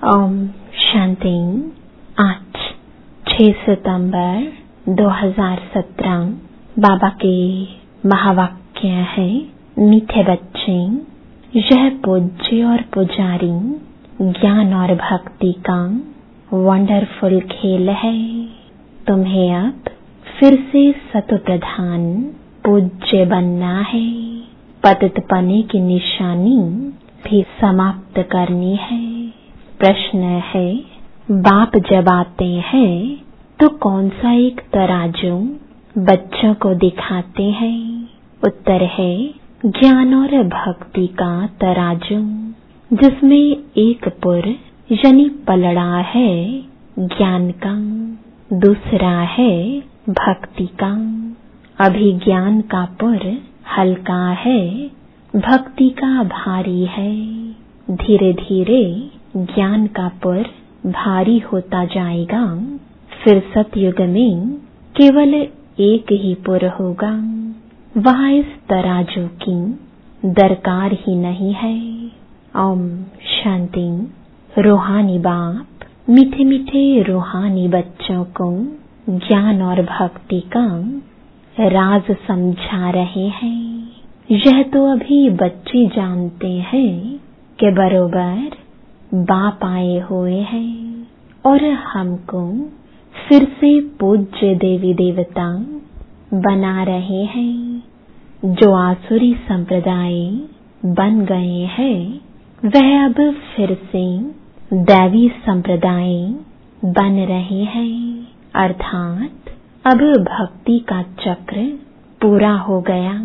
ओम शांति। आज 6 सितंबर 2017 बाबा के महावाक्य है, मीठे बच्चे, यह पूज्य और पुजारी ज्ञान और भक्ति का वंडरफुल खेल है। तुम्हें अब फिर से सतो प्रधान पूज्य बनना है। पतितपने की निशानी भी समाप्त करनी है। प्रश्न है, बाप जब आते हैं तो कौन सा एक तराजू बच्चों को दिखाते हैं? उत्तर है ज्ञान और भक्ति का तराजू, जिसमें एक पुर यानी पलड़ा है ज्ञान का, दूसरा है भक्ति का। अभी ज्ञान का पुर हल्का है, भक्ति का भारी है। धीरे धीरे ज्ञान का पुर भारी होता जाएगा। फिर सतयुग में केवल एक ही पुर होगा। वहाँ इस तराजू की दरकार ही नहीं है। ओम शांति। रूहानी बाप मीठे मीठे रूहानी बच्चों को ज्ञान और भक्ति का राज समझा रहे हैं। यह तो अभी बच्चे जानते हैं कि बरोबर बाप आए हुए हैं और हमको फिर से पूज्य देवी देवता बना रहे हैं। जो आसुरी संप्रदाय बन गए हैं, वह अब फिर से दैवी संप्रदाय बन रहे हैं। अर्थात अब भक्ति का चक्र पूरा हो गया।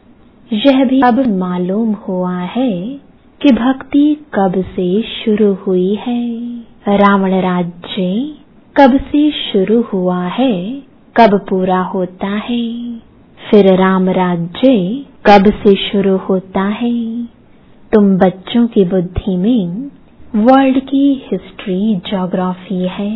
यह भी अब मालूम हुआ है कि भक्ति कब से शुरू हुई है। रावण राज्य कब से शुरू हुआ है, कब पूरा होता है। फिर राम राज्य कब से शुरू होता है। तुम बच्चों की बुद्धि में वर्ल्ड की हिस्ट्री ज्योग्राफी है।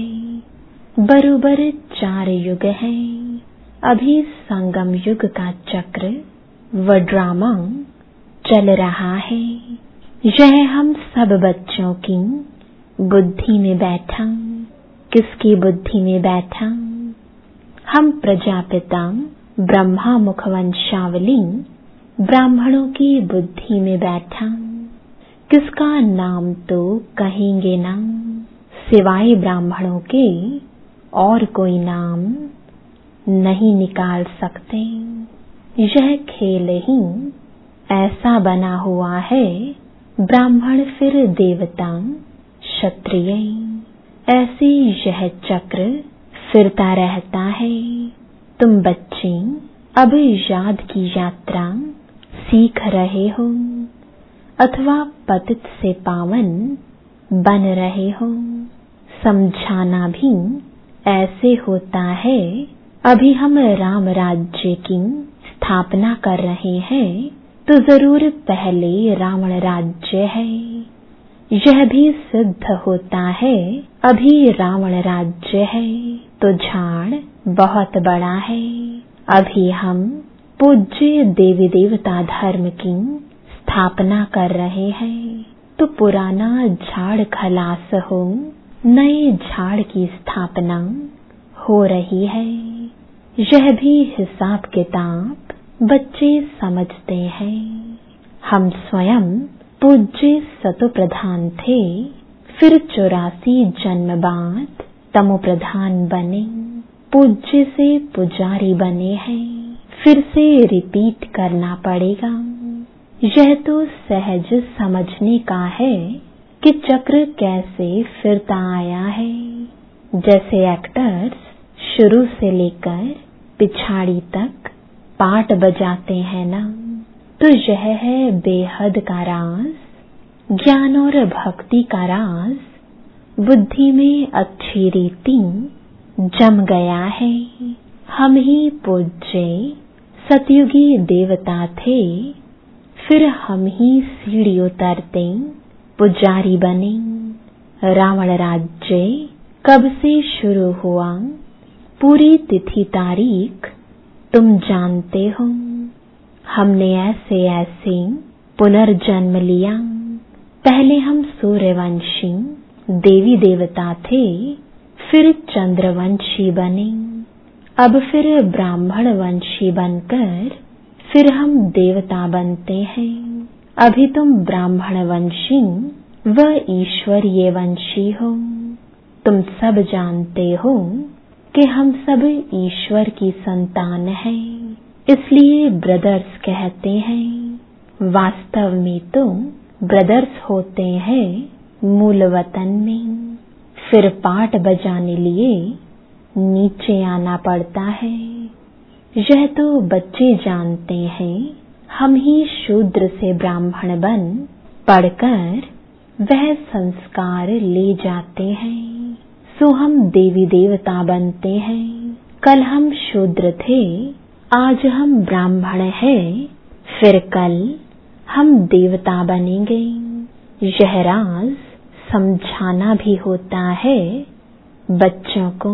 बरोबर 4 युग है। अभी संगम युग का चक्र व ड्रामा चल रहा है। यह हम सब बच्चों की बुद्धि में बैठा। किसकी बुद्धि में बैठा? हम प्रजापिता ब्रह्मा मुखवंशावली ब्राह्मणों की बुद्धि में बैठा। किसका नाम तो कहेंगे ना, सिवाय ब्राह्मणों के और कोई नाम नहीं निकाल सकते। यह खेल ही ऐसा बना हुआ है। ब्राह्मण फिर देवता, क्षत्रिय, ऐसे यह चक्र फिरता रहता है। तुम बच्चे अब याद की यात्रा सीख रहे हो अथवा पतित से पावन बन रहे हो। समझाना भी ऐसे होता है। अभी हम राम राज्य की स्थापना कर रहे हैं, तो जरूर पहले रावण राज्य है। यह भी सिद्ध होता है अभी रावण राज्य है, तो झाड़ बहुत बड़ा है। अभी हम पूज्य देवी देवता धर्म की स्थापना कर रहे हैं, तो पुराना झाड़ खलास हो, नए झाड़ की स्थापना हो रही है। यह भी हिसाब किताब बच्चे समझते हैं। हम स्वयं पूज्य सतो प्रधान थे, फिर 84 जन्म बाद तमो प्रधान बने, पूज्य से पुजारी बने हैं। फिर से रिपीट करना पड़ेगा। यह तो सहज समझने का है कि चक्र कैसे फिरता आया है। जैसे एक्टर्स शुरू से लेकर पिछाड़ी तक पाठ बजाते हैं ना, तो यह है बेहद का राज, ज्ञान और भक्ति का राज। बुद्धि में अच्छी रीति जम गया है। हम ही पूज्य सतयुगी देवता थे, फिर हम ही सीढ़ी उतरते पुजारी बने। रावण राज्य कब से शुरू हुआ, पूरी तिथि तारीख तुम जानते हो। हमने ऐसे ऐसे पुनर्जन्म लिया। पहले हम सूर्यवंशी देवी देवता थे, फिर चंद्रवंशी बने, अब फिर ब्राह्मण वंशी बनकर फिर हम देवता बनते हैं। अभी तुम ब्राह्मण वंशी व ईश्वरीय वंशी हो। तुम सब जानते हो कि हम सब ईश्वर की संतान हैं, इसलिए ब्रदर्स कहते हैं। वास्तव में तो ब्रदर्स होते हैं मूल वतन में, फिर पाठ बजाने लिए नीचे आना पड़ता है। यह तो बच्चे जानते हैं, हम ही शूद्र से ब्राह्मण बन पढ़कर वह संस्कार ले जाते हैं, सो हम देवी देवता बनते हैं। कल हम शूद्र थे, आज हम ब्राह्मण हैं, फिर कल हम देवता बनेंगे। यह राज समझाना भी होता है बच्चों को,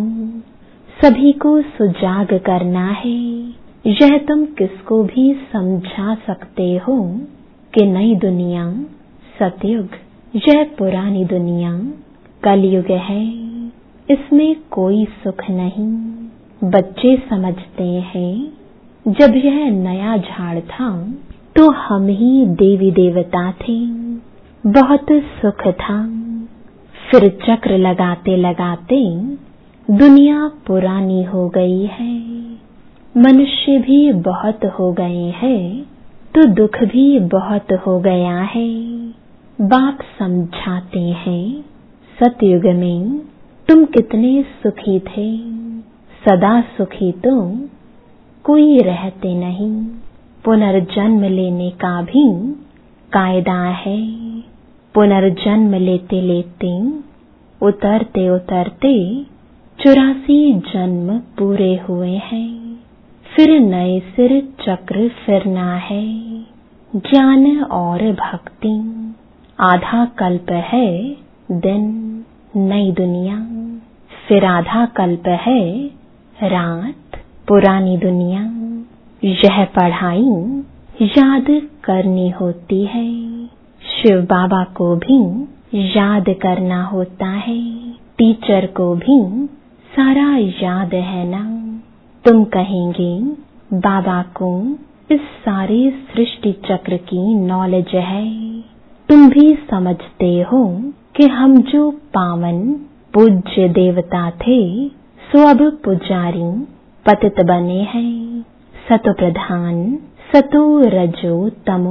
सभी को सुजाग करना है। यह तुम किसको भी समझा सकते हो कि नई दुनिया सतयुग, यह पुरानी दुनिया कलयुग है, इसमें कोई सुख नहीं। बच्चे समझते हैं जब यह नया झाड़ था तो हम ही देवी देवता थे, बहुत सुख था। फिर चक्र लगाते लगाते दुनिया पुरानी हो गई है, मनुष्य भी बहुत हो गए हैं, तो दुख भी बहुत हो गया है। बाप समझाते हैं, सतयुग में तुम कितने सुखी थे, सदा सुखी तो कोई रहते नहीं। पुनर्जन्म लेने का भी कायदा है, पुनर्जन्म लेते लेते उतरते उतरते 84 जन्म पूरे हुए हैं, फिर नए सिर चक्र फिरना है। ज्ञान और भक्ति आधा कल्प है दिन नई दुनिया, फिर आधा कल्प है रात पुरानी दुनिया। यह पढ़ाई याद करनी होती है, शिव बाबा को भी याद करना होता है, टीचर को भी सारा याद है ना। तुम कहेंगे बाबा को इस सारे सृष्टि चक्र की नॉलेज है, तुम भी समझते हो कि हम जो पावन पूज्य देवता थे सो अब पुजारी पतित बने हैं। सतो प्रधान सतो रजो तमो,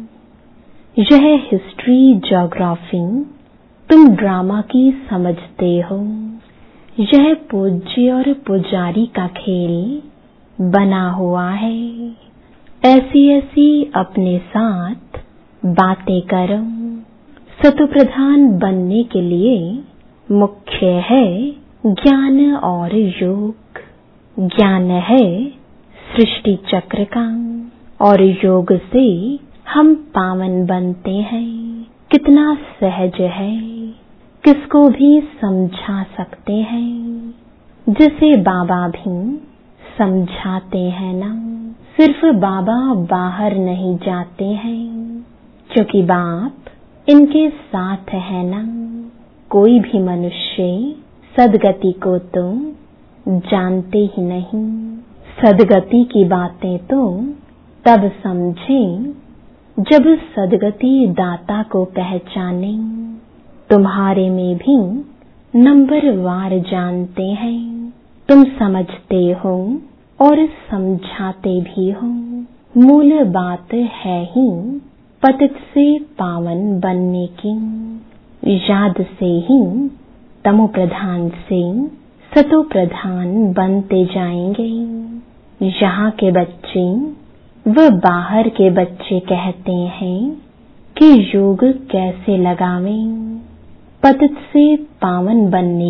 यह हिस्ट्री ज्योग्राफी तुम ड्रामा की समझते हो। यह पूज्य और पुजारी का खेल बना हुआ है। ऐसी ऐसी अपने साथ बातें करो। सतो प्रधान बनने के लिए मुख्य है ज्ञान और योग। ज्ञान है सृष्टि चक्र का और योग से हम पावन बनते हैं। कितना सहज है, किसको भी समझा सकते हैं, जिसे बाबा भी समझाते हैं ना। सिर्फ बाबा बाहर नहीं जाते हैं, क्योंकि बाप इनके साथ है ना। कोई भी मनुष्य सदगति को तो जानते ही नहीं। सदगति की बातें तो तब समझें जब सदगति दाता को पहचाने। तुम्हारे में भी नंबरवार जानते हैं, तुम समझते हो और समझाते भी हो। मूल बात है ही पतित से पावन बनने की। याद से ही तमो प्रधान से सतो प्रधान बनते जाएंगे। यहाँ के बच्चे व बाहर के बच्चे कहते हैं कि योग कैसे लगावें, पतित से पावन बनने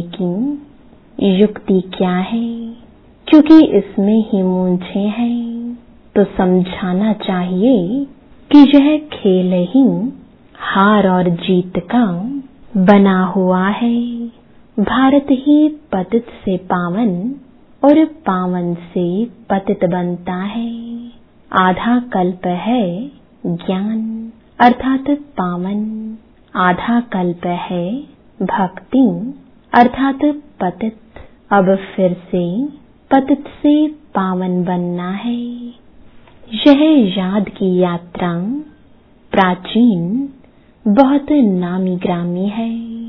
की युक्ति क्या है, क्योंकि इसमें ही मूंछें हैं। तो समझाना चाहिए कि यह खेल ही हार और जीत का बना हुआ है। भारत ही पतित से पावन और पावन से पतित बनता है। आधा कल्प है ज्ञान अर्थात पावन, आधा कल्प है भक्ति अर्थात पतित अब फिर से पतित से पावन बनना है। यह याद की यात्रा प्राचीन बहुत नामी ग्रामी है।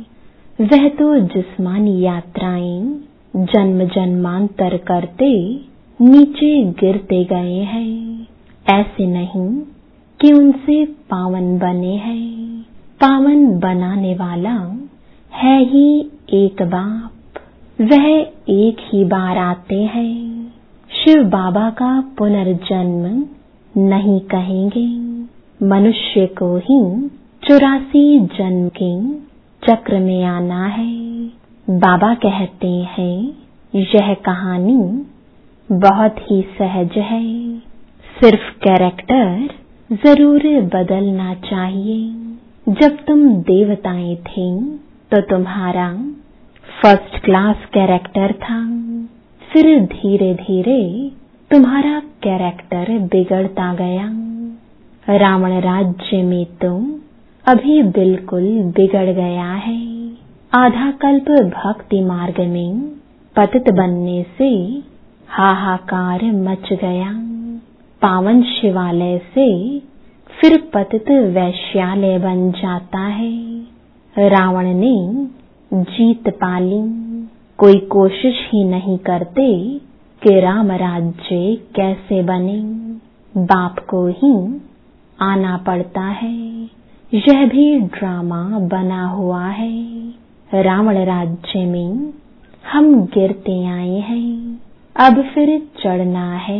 वह तो जिस्मानी यात्राएं जन्म जन्मांतर करते नीचे गिरते गए हैं। ऐसे नहीं कि उनसे पावन बने हैं। पावन बनाने वाला है ही एक बाप। वह एक ही बार आते हैं। शिव बाबा का पुनर्जन्म नहीं कहेंगे। मनुष्य को ही 84 जन्म के चक्र में आना है। बाबा कहते हैं यह कहानी बहुत ही सहज है। सिर्फ कैरेक्टर जरूर बदलना चाहिए। जब तुम देवताएं थे तो तुम्हारा फर्स्ट क्लास कैरेक्टर था। फिर धीरे धीरे तुम्हारा कैरेक्टर बिगड़ता गया। रावण राज्य में तो अभी बिल्कुल बिगड़ गया है। आधा कल्प भक्ति मार्ग में पतित बनने से हाहाकार मच गया। पावन शिवालय से फिर पतित वैश्यालय बन जाता है। रावण ने जीत पाली। कोई कोशिश ही नहीं करते कि राम राज्य कैसे बने। बाप को ही आना पड़ता है। यह भी ड्रामा बना हुआ है। रावण राज्य में हम गिरते आए हैं। अब फिर चढ़ना है।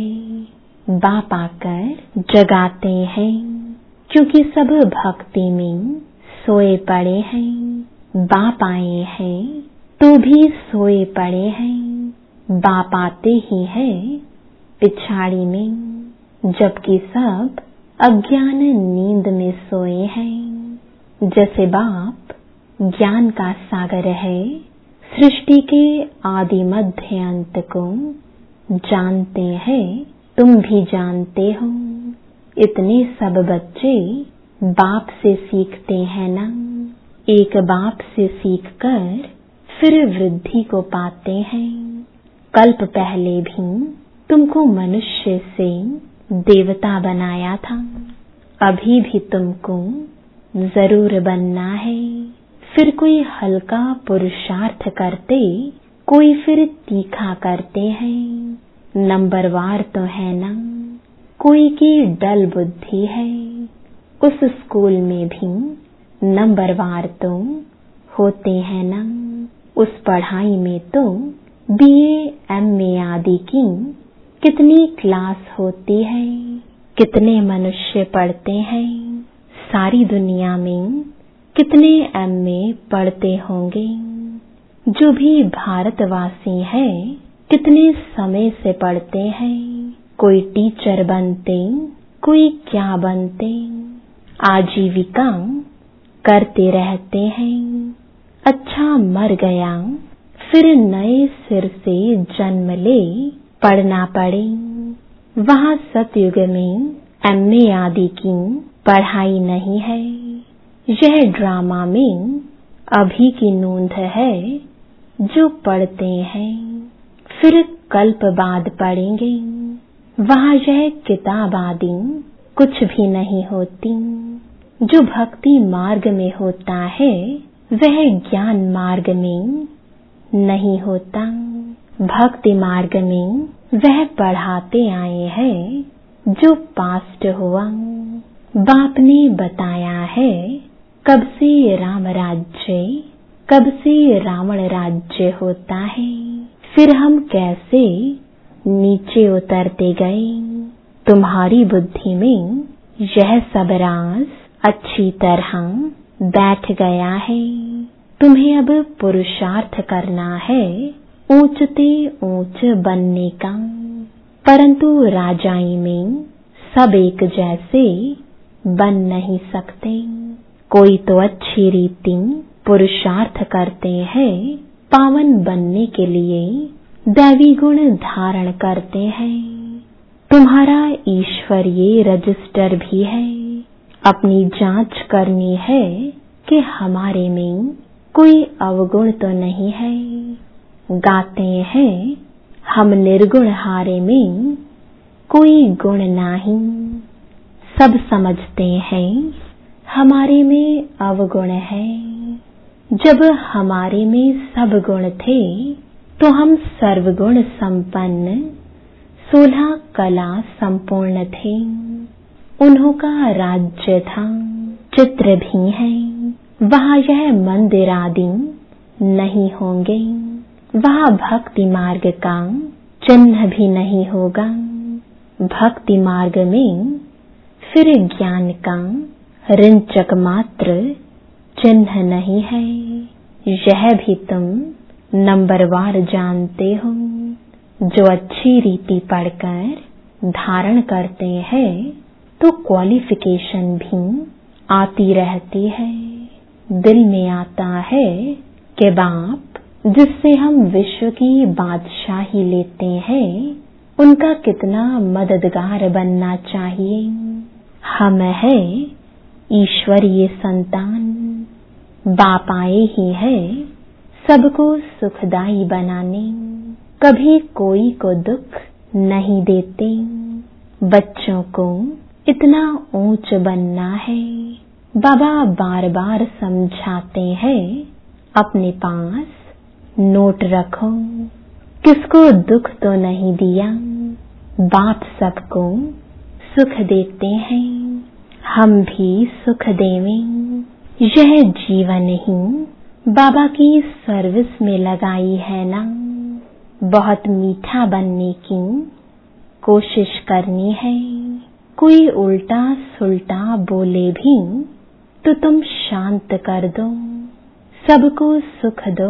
बाप आकर जगाते हैं क्योंकि सब भक्ति में सोए पड़े हैं। बाप आए हैं तो भी सोए पड़े हैं। बाप आते ही है पिछाड़ी में, जबकि सब अज्ञान नींद में सोए हैं। जैसे बाप ज्ञान का सागर है, सृष्टि के आदि मध्य अंत को जानते हैं। तुम भी जानते हो। इतने सब बच्चे बाप से सीखते हैं ना। एक बाप से सीखकर फिर वृद्धि को पाते हैं। कल्प पहले भी तुमको मनुष्य से देवता बनाया था। अभी भी तुमको जरूर बनना है। फिर कोई हल्का पुरुषार्थ करते, कोई फिर तीखा करते हैं। नंबरवार तो है ना। कोई की डल बुद्धि है। उस स्कूल में भी नंबरवार तो होते हैं ना। उस पढ़ाई में तो बीए, एमए आदि की कितनी क्लास होती है। कितने मनुष्य पढ़ते हैं। सारी दुनिया में कितने एमए पढ़ते होंगे। जो भी भारतवासी है कितने समय से पढ़ते हैं। कोई टीचर बनते, कोई क्या बनते। आजीविका करते रहते हैं। अच्छा मर गया, फिर नए सिर से जन्म ले पढ़ना पड़े। वहाँ सतयुग में एमए आदि की पढ़ाई नहीं है। यह ड्रामा में अभी की नूंद है। जो पढ़ते हैं फिर कल्प बाद पढ़ेंगे। वहाँ यह किताब आदि कुछ भी नहीं होती। जो भक्ति मार्ग में होता है वह ज्ञान मार्ग में नहीं होता। भक्ति मार्ग में वह पढ़ाते आए हैं जो पास्ट हुआ। बाप ने बताया है कब से राम राज्य, कब से रावण राज्य होता है। फिर हम कैसे नीचे उतरते गए। तुम्हारी बुद्धि में यह सब राज अच्छी तरह बैठ गया है। तुम्हें अब पुरुषार्थ करना है ऊंचते ऊंच बनने का। परंतु राजाई में सब एक जैसे बन नहीं सकते। कोई तो अच्छी रीति पुरुषार्थ करते हैं, पावन बनने के लिए दैवी गुण धारण करते हैं। तुम्हारा ईश्वरीय रजिस्टर भी है। अपनी जांच करनी है कि हमारे में कोई अवगुण तो नहीं है। गाते हैं हम निर्गुण हारे में कोई गुण नाही। सब समझते हैं हमारे में अवगुण है। जब हमारे में सब गुण थे तो हम सर्वगुण संपन्न 16 कला संपूर्ण थे। उन्हों का राज्य था, चित्र भी है। वहाँ यह मंदिर आदि नहीं होंगे। वहाँ भक्ति मार्ग का चिन्ह भी नहीं होगा। भक्ति मार्ग में फिर ज्ञान का ऋंचक मात्र चिन्ह नहीं है। यह भी तुम नंबरवार जानते हो। जो अच्छी रीति पढ़कर धारण करते हैं तो क्वालिफिकेशन भी आती रहती है। दिल में आता है कि बाप जिससे हम विश्व की बादशाही लेते हैं उनका कितना मददगार बनना चाहिए। हम है ईश्वरीय संतान। बाप आए ही है सबको सुखदाई बनाने। कभी कोई को दुख नहीं देते। बच्चों को इतना ऊंच बनना है। बाबा बार बार समझाते हैं अपने पास नोट रखो। किसको दुख तो नहीं दिया। बाप सबको सुख देते हैं। हम भी सुख देवें। यह जीवन ही बाबा की सर्विस में लगाई है ना। बहुत मीठा बनने की कोशिश करनी है। कोई उल्टा सुल्टा बोले भी तो तुम शांत कर दो। सबको सुख दो।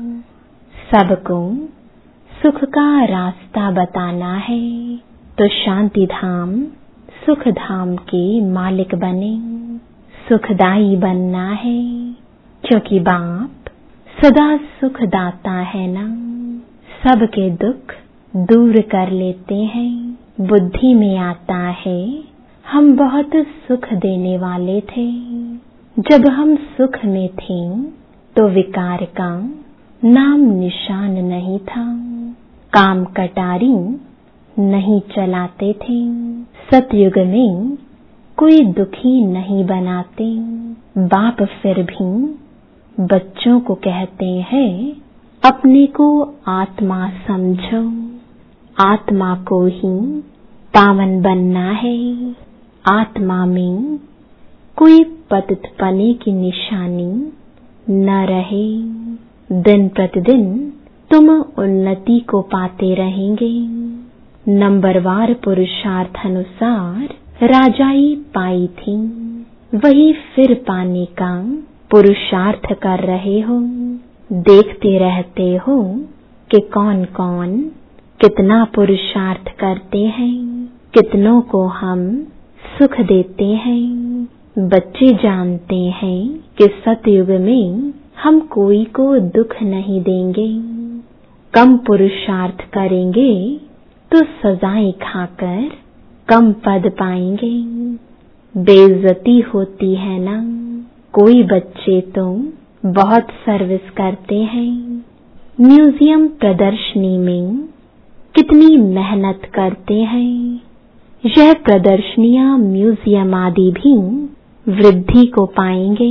सबको सुख का रास्ता बताना है तो शांति धाम सुख धाम के मालिक बने। सुखदाई बनना है क्योंकि बाप सदा सुख दाता है ना। सबके दुख दूर कर लेते हैं। बुद्धि में आता है हम बहुत सुख देने वाले थे। जब हम सुख में थे तो विकार का नाम निशान नहीं था। काम कटारी नहीं चलाते थे। सतयुग में कोई दुखी नहीं बनाते। बाप फिर भी बच्चों को कहते हैं अपने को आत्मा समझो। आत्मा को ही पावन बनना है। आत्मा में कोई पतितपने की निशानी न रहे। दिन प्रतिदिन तुम उन्नति को पाते रहेंगे। नंबरवार पुरुषार्थ अनुसार राजाई पाई थी वही फिर पाने का पुरुषार्थ कर रहे हो। देखते रहते हो कि कौन कौन कितना पुरुषार्थ करते हैं। कितनों को हम सुख देते हैं। बच्चे जानते हैं कि सतयुग में हम कोई को दुख नहीं देंगे। कम पुरुषार्थ करेंगे तो सजाएं खाकर कम पद पाएंगे। बेइज्जती होती है ना। कोई बच्चे तो बहुत सर्विस करते हैं। म्यूजियम प्रदर्शनी में कितनी मेहनत करते हैं। यह प्रदर्शनियां म्यूजियम आदि भी वृद्धि को पाएंगे।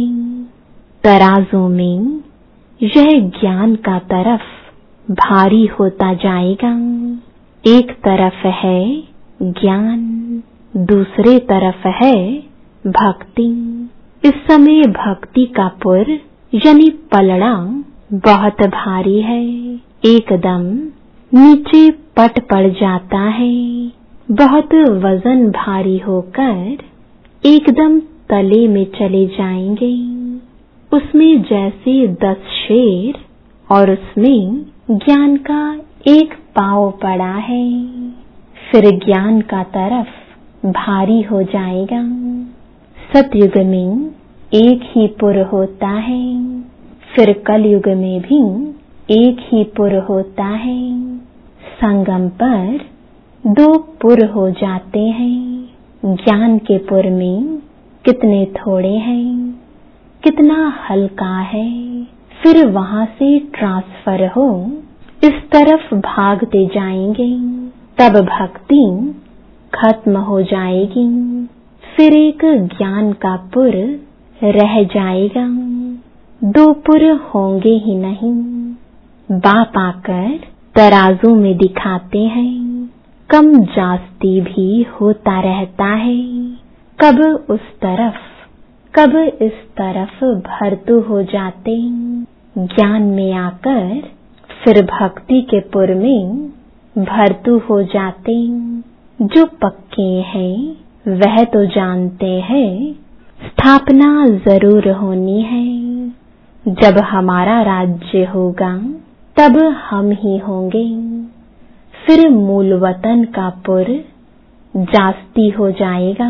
तराजू में यह ज्ञान का तरफ भारी होता जाएगा। एक तरफ है ज्ञान, दूसरे तरफ है भक्ति। इस समय भक्ति का पुर यानी पलड़ा बहुत भारी है। एकदम नीचे पट पड़ जाता है। बहुत वजन भारी होकर एकदम तले में चले जाएंगे। उसमें जैसे 10 शेर और उसमें ज्ञान का एक पाव पड़ा है। फिर ज्ञान का तरफ भारी हो जाएगा। सतयुग में एक ही पुर होता है। फिर कलयुग में भी एक ही पुर होता है। संगम पर 2 पुर हो जाते हैं। ज्ञान के पुर में कितने थोड़े हैं, कितना हल्का है। फिर वहां से ट्रांसफर हो इस तरफ भागते जाएंगे, तब भक्ति खत्म हो जाएगी। फिर एक ज्ञान का पुर रह जाएगा, 2 पुर होंगे ही नहीं। बाप आकर तराजू में दिखाते हैं, कम जास्ती भी होता रहता है। कब उस तरफ कब इस तरफ भरतू हो जाते, ज्ञान में आकर फिर भक्ति के पुर में भरतू हो जाते। जो पक्के हैं वह तो जानते हैं स्थापना जरूर होनी है। जब हमारा राज्य होगा तब हम ही होंगे। फिर मूल वतन का पुर जास्ती हो जाएगा,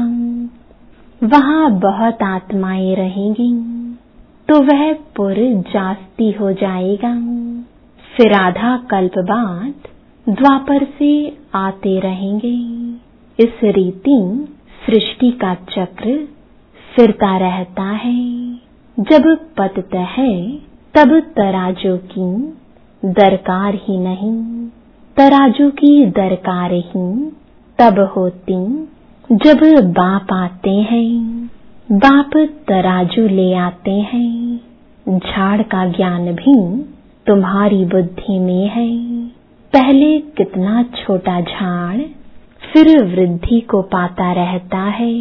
वहां बहुत आत्माएं रहेंगी तो वह पुर जास्ती हो जाएगा। फिर आधा कल्प बाद द्वापर से आते रहेंगे। इस रीति सृष्टि का चक्र फिरता रहता है। जब पतत है तब तराजू की दरकार ही नहीं, तराजू की दरकार ही तब होती जब बाप आते हैं। बाप तराजू ले आते हैं। झाड़ का ज्ञान भी तुम्हारी बुद्धि में है। पहले कितना छोटा झाड़ फिर वृद्धि को पाता रहता है।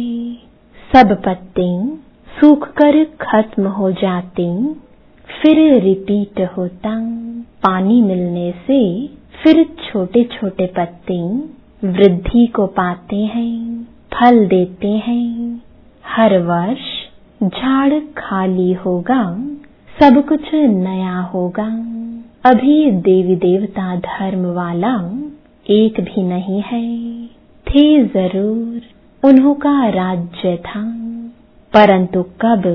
सब पत्ते सूखकर खत्म हो जाते, फिर रिपीट होता। पानी मिलने से फिर छोटे छोटे पत्ते वृद्धि को पाते हैं, फल देते हैं। हर वर्ष झाड़ खाली होगा, सब कुछ नया होगा। अभी देवी देवता धर्म वाला एक भी नहीं है। थे जरूर, उन्हों का राज्य था, परंतु कब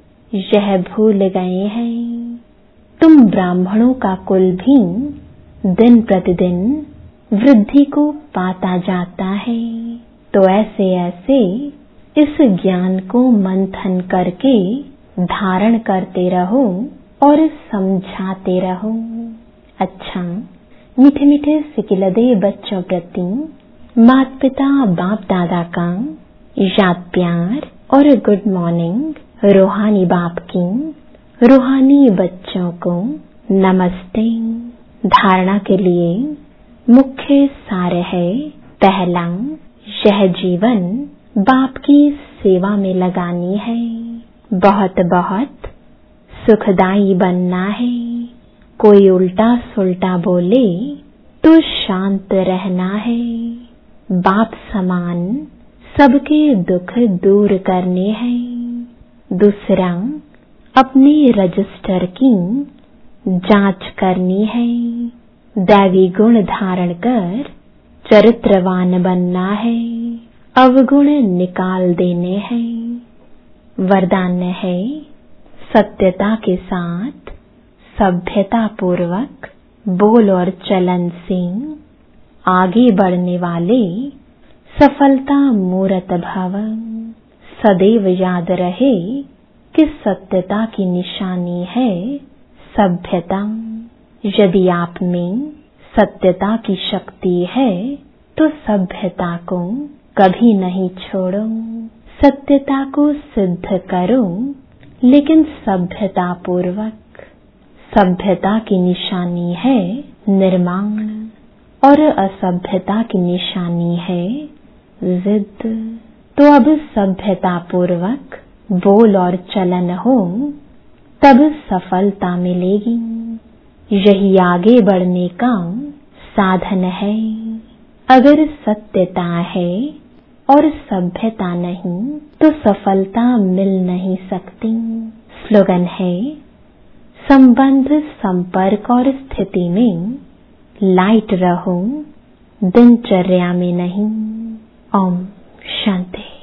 यह भूल गए हैं। तुम ब्राह्मणों का कुल भी दिन प्रतिदिन वृद्धि को पाता जाता है। तो ऐसे ऐसे इस ज्ञान को मंथन करके धारण करते रहो और समझाते रहो। अच्छा, मीठे मीठे सिकिलदे बच्चों प्रति माता पिता बाप दादा का याद प्यार और गुड मॉर्निंग। रूहानी बाप की रूहानी बच्चों को नमस्ते। धारणा के लिए मुख्य सार है, पहला, यह जीवन बाप की सेवा में लगानी है। बहुत बहुत सुखदाई बनना है। कोई उल्टा सुल्टा बोले तो शांत रहना है। बाप समान सबके दुख दूर करने हैं। दूसरा, अपने रजिस्टर की जांच करनी है। दैवी गुण धारण कर चरित्रवान बनना है। अवगुण निकाल देने हैं। वरदान है, सत्यता के साथ सभ्यता पूर्वक बोल और चलन से आगे बढ़ने वाले सफलता मूर्त भव। सदैव याद रहे कि सत्यता की निशानी है सभ्यता। यदि आप में सत्यता की शक्ति है तो सभ्यता को कभी नहीं छोड़ो। सत्यता को सिद्ध करो, लेकिन सभ्यता पूर्वक। सभ्यता की निशानी है निर्माण और असभ्यता की निशानी है जिद। तो अब सभ्यता पूर्वक बोल और चलन हो, तब सफलता मिलेगी। यही आगे बढ़ने का साधन है। अगर सत्यता है और सभ्यता नहीं तो सफलता मिल नहीं सकती। स्लोगन है, संबंध, संपर्क और स्थिति में लाइट रहो, दिनचर्या में नहीं। ओम शांति।